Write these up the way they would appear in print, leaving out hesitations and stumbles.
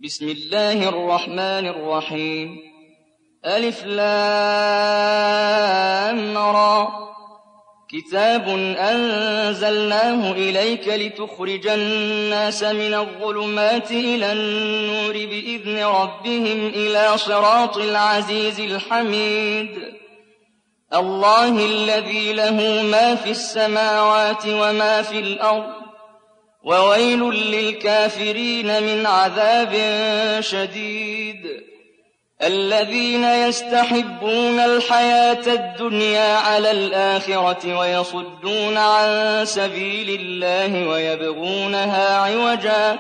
بسم الله الرحمن الرحيم ألف لام را كتاب أنزلناه إليك لتخرج الناس من الظلمات إلى النور بإذن ربهم إلى صراط العزيز الحميد الله الذي له ما في السماوات وما في الأرض وويل للكافرين من عذاب شديد الذين يستحبون الحياة الدنيا على الآخرة ويصدون عن سبيل الله ويبغونها عوجا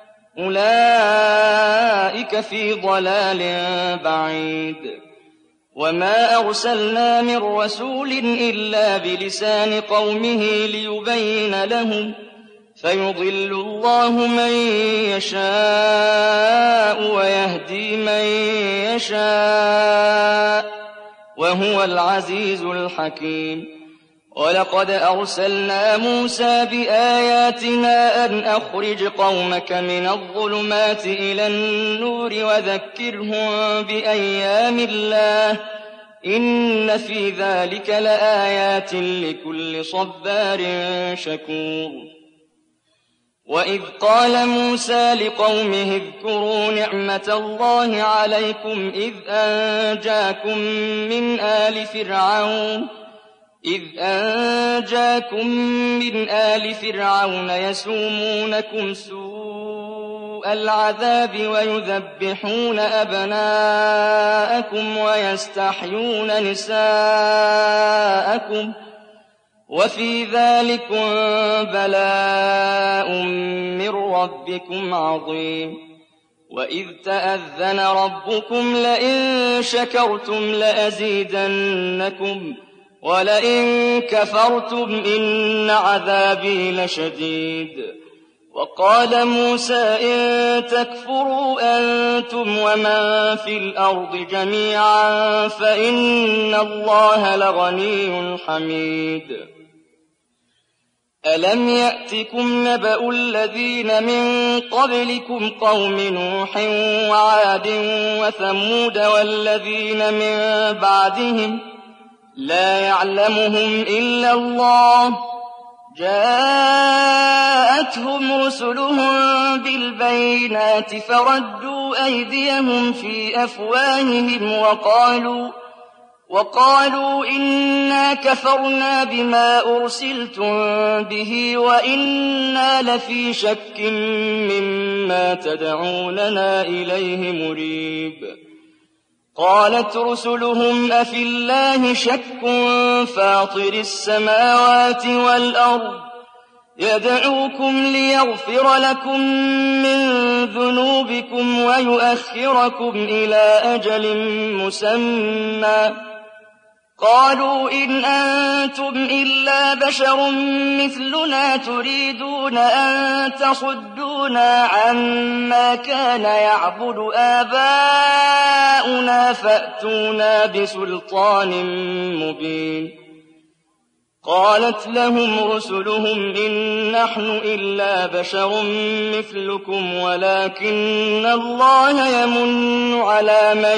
أولئك في ضلال بعيد وما أرسلنا من رسول إلا بلسان قومه ليبين لهم فيضل الله من يشاء ويهدي من يشاء وهو العزيز الحكيم ولقد أرسلنا موسى بآياتنا أن أخرج قومك من الظلمات إلى النور وذكرهم بأيام الله إن في ذلك لآيات لكل صبار شكور وإذ قال موسى لقومه اذكروا نعمة الله عليكم إذ أنجاكم من آل فرعون يسومونكم سوء العذاب ويذبحون أبناءكم ويستحيون نساءكم وفي ذلكم بلاء من ربكم عظيم وإذ تأذن ربكم لئن شكرتم لأزيدنكم ولئن كفرتم إن عذابي لشديد وقال موسى إن تكفروا أنتم ومن في الأرض جميعا فإن الله لغني حميد ألم يأتكم نبأ الذين من قبلكم قوم نوح وعاد وثمود والذين من بعدهم لا يعلمهم إلا الله جاءتهم رسلهم بالبينات فردوا أيديهم في أفواههم وقالوا إنا كفرنا بما أرسلتم به وإنا لفي شك مما تدعوننا إليه مريب قالت رسلهم أفي الله شك فاطر السماوات والأرض يدعوكم ليغفر لكم من ذنوبكم ويؤخركم إلى أجل مسمى قالوا إن أنتم إلا بشر مثلنا تريدون أن تصدونا عما كان يعبد آباؤنا فأتونا بسلطان مبين قالت لهم رسلهم إن نحن إلا بشر مثلكم ولكن الله يمن على من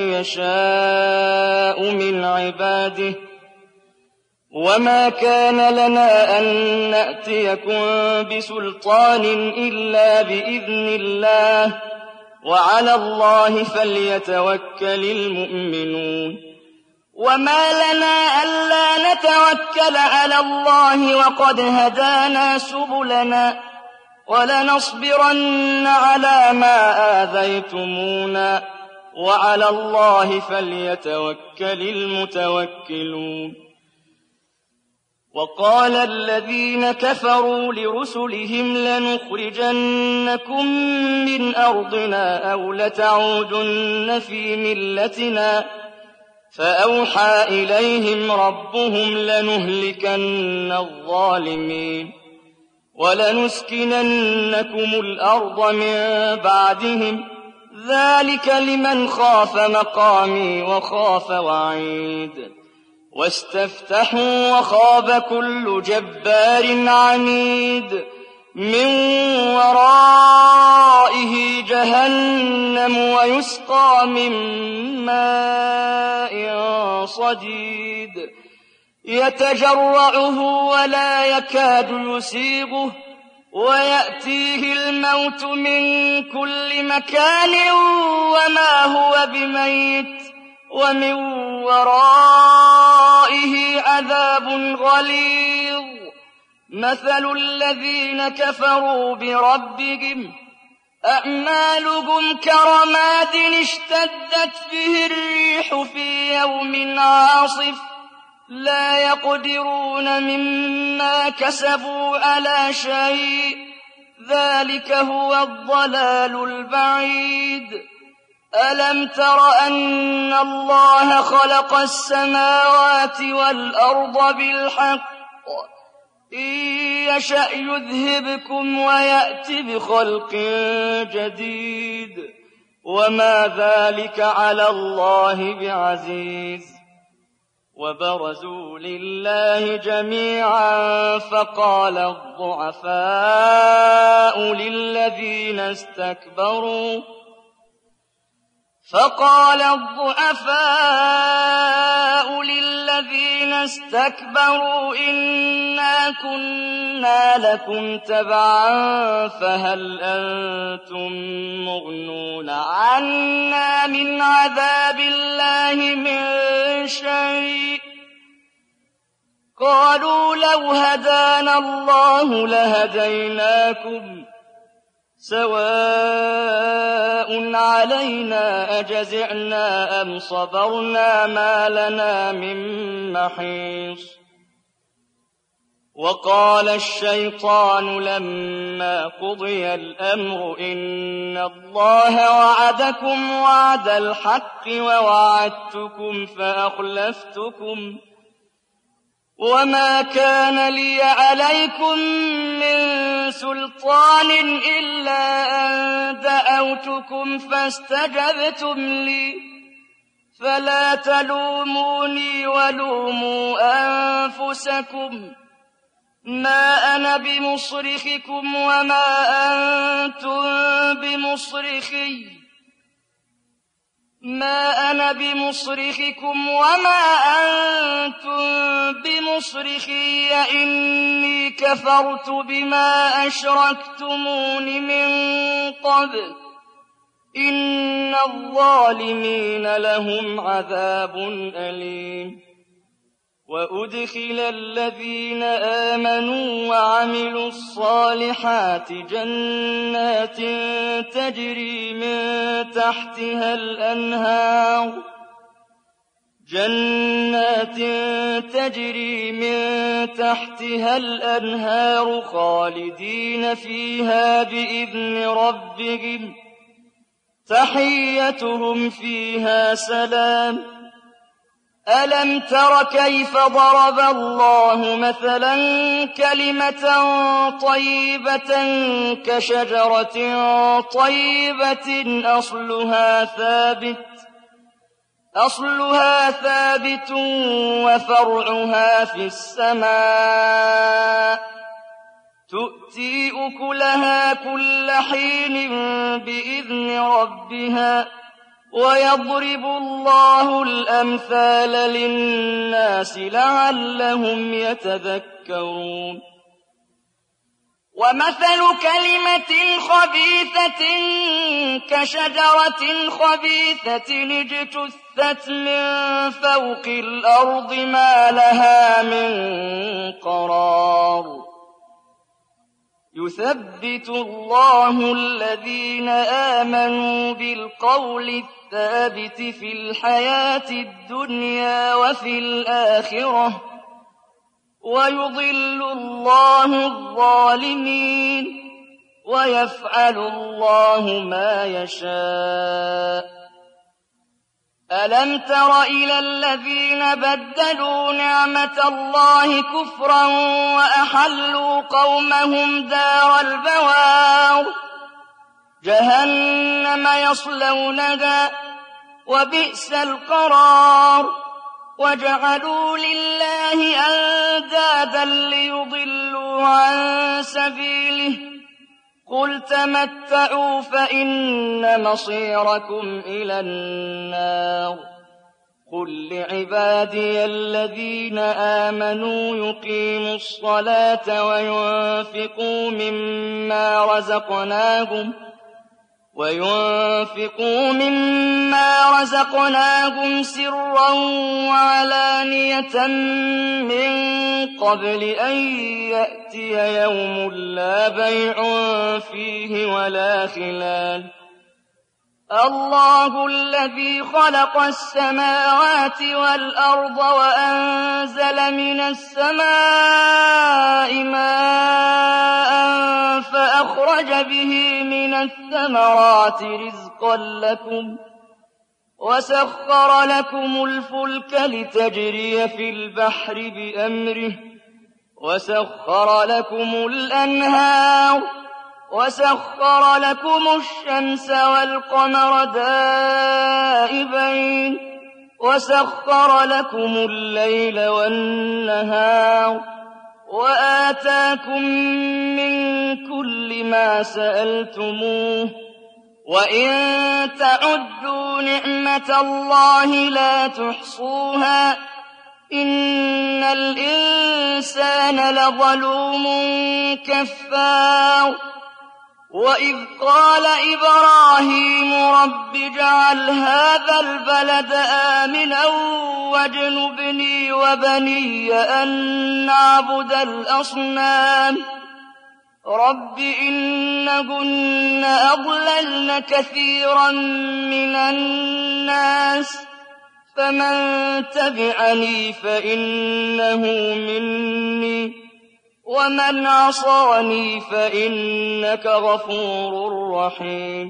يشاء من عباده وما كان لنا أن نأتيكم بسلطان إلا بإذن الله وعلى الله فليتوكل المؤمنون وما لنا ألا نتوكل على الله وقد هدانا سبلنا ولنصبرن على ما آذيتمونا وعلى الله فليتوكل المتوكلون وقال الذين كفروا لرسلهم لنخرجنكم من أرضنا أو لتعودن في ملتنا فأوحى إليهم ربهم لنهلكن الظالمين ولنسكننكم الأرض من بعدهم ذلك لمن خاف مقامي وخاف وعيد واستفتحوا وخاب كل جبار عنيد من ورائه جهنم من ماء صديد يتجرعه ولا يكاد يسيغه ويأتيه الموت من كل مكان وما هو بميت ومن ورائه عذاب غليظ مثل الذين كفروا بربهم أعمالهم كرماد اشتدت به الريح في يوم عاصف لا يقدرون مما كسبوا على شيء ذلك هو الضلال البعيد ألم تر أن الله خلق السماوات والأرض بالحق إن يشأ يذهبكم ويأت بخلق جديد وما ذلك على الله بعزيز وبرزوا لله جميعا فقال الضعفاء للذين استكبروا إنا كنا لكم تبعا فهل أنتم مغنون عنا من عذاب الله من شيء قالوا لو هدانا الله لهديناكم سواء علينا أجزعنا أم صبرنا ما لنا من محيص وقال الشيطان لما قضي الأمر إن الله وعدكم وعد الحق ووعدتكم فأخلفتكم وما كان لي عليكم من سلطان إلا أن دعوتكم فاستجبتم لي فلا تلوموني ولوموا أنفسكم ما أنا بمصرخكم وما أنتم بمصرخي إني كفرت بما أشركتمون من قبل إن الظالمين لهم عذاب أليم وأدخل الذين آمنوا وعملوا الصالحات جنات تجري من تحتها الأنهار خالدين فيها بإذن ربهم تحيتهم فيها سلام ألم تر كيف ضرب الله مثلا كلمة طيبة كشجرة طيبة أصلها ثابت وفرعها في السماء تؤتي أكلها كل حين بإذن ربها ويضرب الله الأمثال للناس لعلهم يتذكرون ومثل كلمة خبيثة كشجرة خبيثة اجتثت من فوق الأرض ما لها من قرار يثبت الله الذين آمنوا بالقول الثابت في الحياة الدنيا وفي الآخرة ويضل الله الظالمين ويفعل الله ما يشاء ألم تر إلى الذين بدلوا نعمة الله كفرا وأحلوا قومهم دار البوار جهنم يصلونها وبئس القرار وجعلوا لله أندادا ليضلوا عن سبيله قل تمتعوا فإن مصيركم إلى النار قل لعبادي الذين آمنوا يقيموا الصلاة وينفقوا مما رزقناهم سرا وعلانية من قبل أن يأتي يوم لا بيع فيه ولا خلال الله الذي خلق السماوات والأرض وأنزل من السماء ماء فأخرج به من الثمرات رزقا لكم وسخر لكم الفلك لتجري في البحر بأمره وسخر لكم الأنهار وسخر لكم الشمس والقمر دائبين وسخر لكم الليل والنهار وآتاكم من كل ما سألتموه وإن تعدوا نعمة الله لا تحصوها إن الإنسان لظلوم كفار وإذ قال إبراهيم رب اجعل هذا البلد آمنا واجنبني وبني أن نعبد الأصنام رب إنهن أضللن كثيرا من الناس فمن تبعني فإنه مني ومن عصاني فإنك غفور رحيم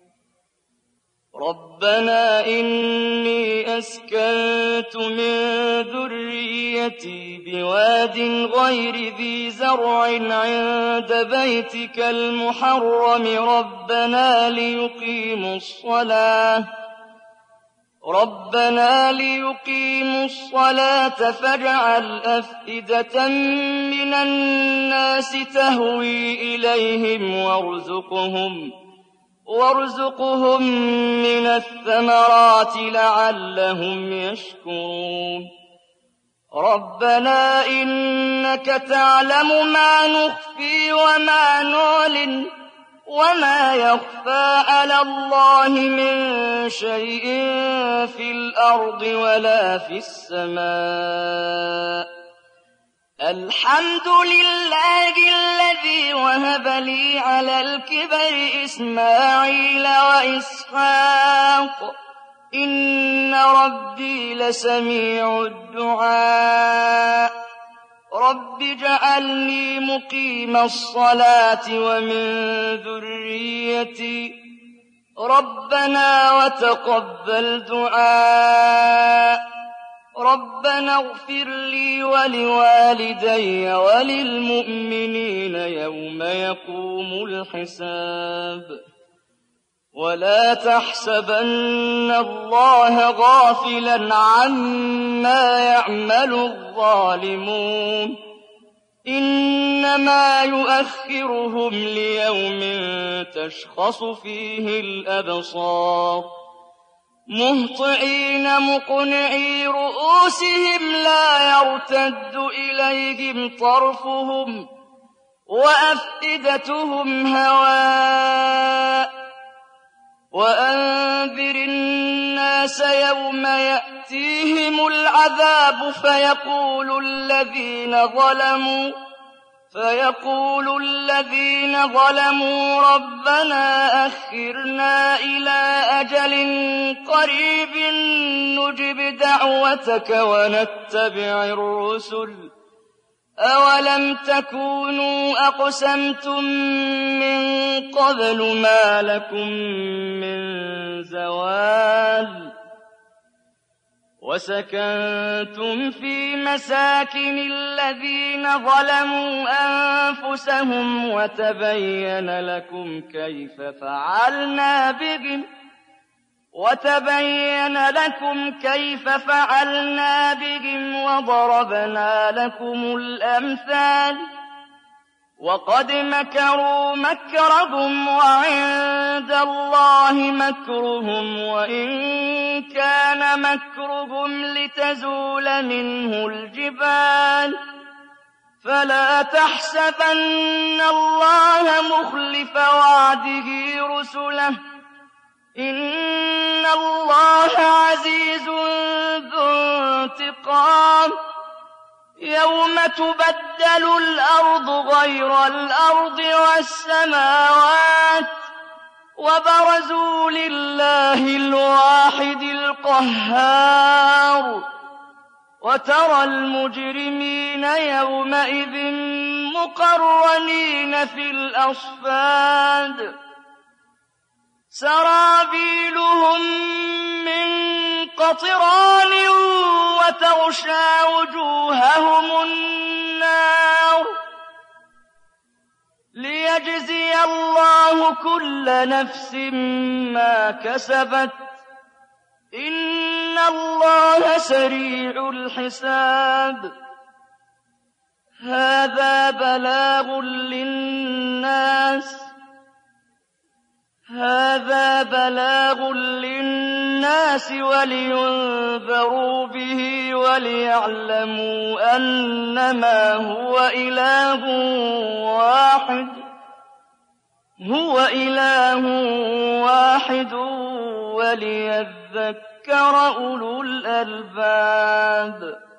ربنا إني أسكنت من ذريتي بواد غير ذي زرع عند بيتك المحرم ربنا ليقيموا الصلاة فاجعل أفئدة من الناس تهوي إليهم وارزقهم من الثمرات لعلهم يشكرون ربنا إنك تعلم ما نخفي وما نعلن وما يخفى على الله من شيء في الأرض ولا في السماء الحمد لله الذي وهب لي على الكبر إسماعيل وإسحاق إن ربي لسميع الدعاء رب اجعلني مقيم الصلاة ومن ذريتي ربنا وتقبل دعاء ربنا اغفر لي ولوالدي وللمؤمنين يوم يقوم الحساب ولا تحسبن الله غافلا عما يعمل الظالمون إنما يؤخرهم ليوم تشخص فيه الأبصار مهطعين مقنعي رؤوسهم لا يرتد إليهم طرفهم وأفئدتهم هواء وأنذر الناس يوم يأتيهم العذاب فيقول الذين ظلموا ربنا أخرنا إلى أجل قريب نجب دعوتك ونتبع الرسل أولم تكونوا أقسمتم من قبل ما لكم من زوال وسكنتم في مساكن الذين ظلموا أنفسهم وتبين لكم كيف فعلنا بهم وضربنا لكم الأمثال وقد مكروا مكرهم وعند الله مكرهم وإن كان مكرهم لتزول منه الجبال فلا تحسبن الله مخلف وعده رسله إن الله عزيز ذو انتقام يوم تبدل الأرض غير الأرض والسماوات وبرزوا لله الواحد القهار وترى المجرمين يومئذ مقرنين في الأصفاد سرابيلهم من قطران وتغشى وجوههم النار ليجزي الله كل نفس ما كسبت إن الله سريع الحساب هذا بلاغ للناس ولينذروا به وليعلموا أنما هو إله واحد وليذكر أولو الألباب